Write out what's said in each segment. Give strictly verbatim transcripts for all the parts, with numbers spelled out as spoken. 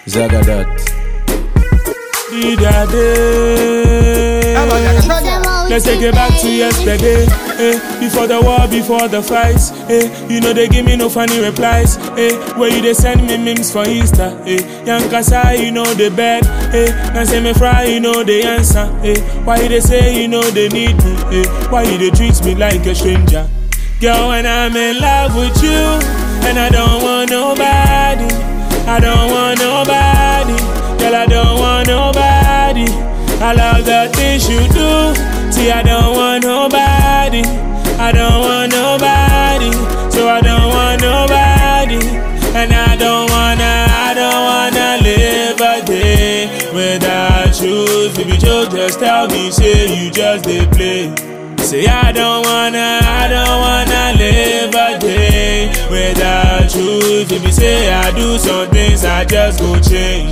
Zagadat. Let's take it back to yesterday. Eh, before the war, before the fights. Eh, you know they give me no funny replies. Eh, where you they send me memes for Easter. Eh, young Kasa, you know they bad. Eh, and say me fry, you know they answer. Eh, why you they say you know they need me? Eh, why you they treat me like a stranger? Girl, when I'm in love with you, and I don't want nobody. I don't want nobody. Girl, I don't want nobody. I love the things you do. See, I don't want nobody. I don't want nobody. So I don't want nobody. And I don't wanna, I don't wanna live a day without you. If you joke, just tell me, say you just they play. Say I don't wanna, I don't wanna live a day without you. If you say I do some things, I just go change.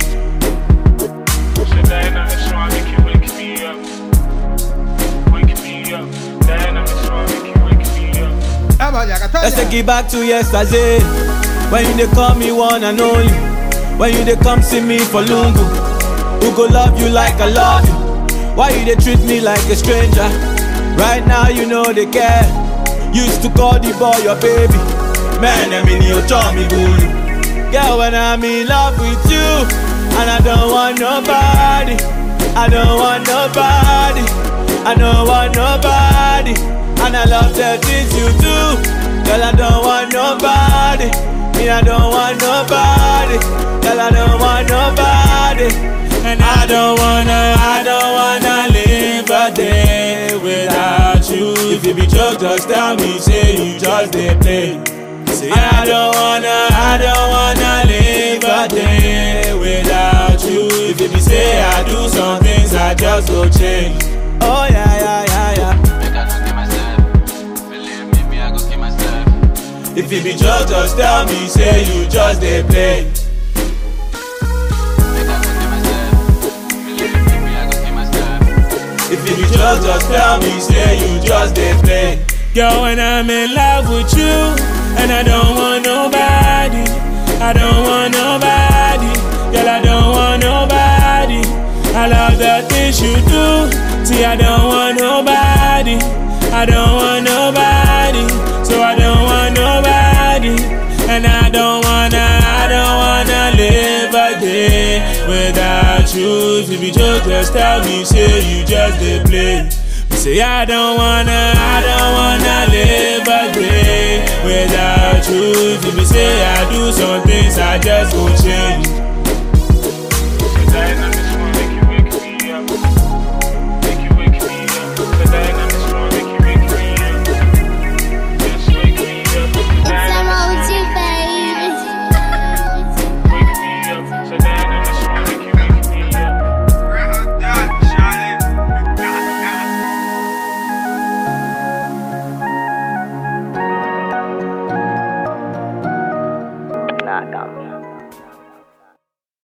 Let's take it back to yesterday. When you they call me one and only. When you they come see me for Lungu. Who go love you like I love you? Why you they treat me like a stranger? Right now you know they care. Used to call the boy your baby. Man, I mean you told me boo. Girl, when I'm in love with you, and I don't want nobody. I don't want nobody. I don't want nobody. And I love the things you do. Girl, I don't want nobody. Me, I don't want nobody. Girl, I don't want nobody. And I don't wanna, I don't wanna live a day without you. If you be joke, just tell me, say you just they play. Say I don't wanna, I don't wanna live a day without you. If you be say I do some things, I just go change. Oh yeah, yeah, yeah, yeah. If you be joke, just tell me, say you just they play. If you be joke, just tell me, say you just they play. Girl, when I'm in love with you, and I don't want nobody. I don't want nobody. Girl, I don't want nobody. I love the things you do. See, I don't want nobody. I don't want nobody. So I don't want nobody. And I don't wanna, I don't wanna live a day without you. If you be joke, just tell me, say you just they play. Say I don't wanna, I don't wanna live a day without you. If you say I do some things, I just go change.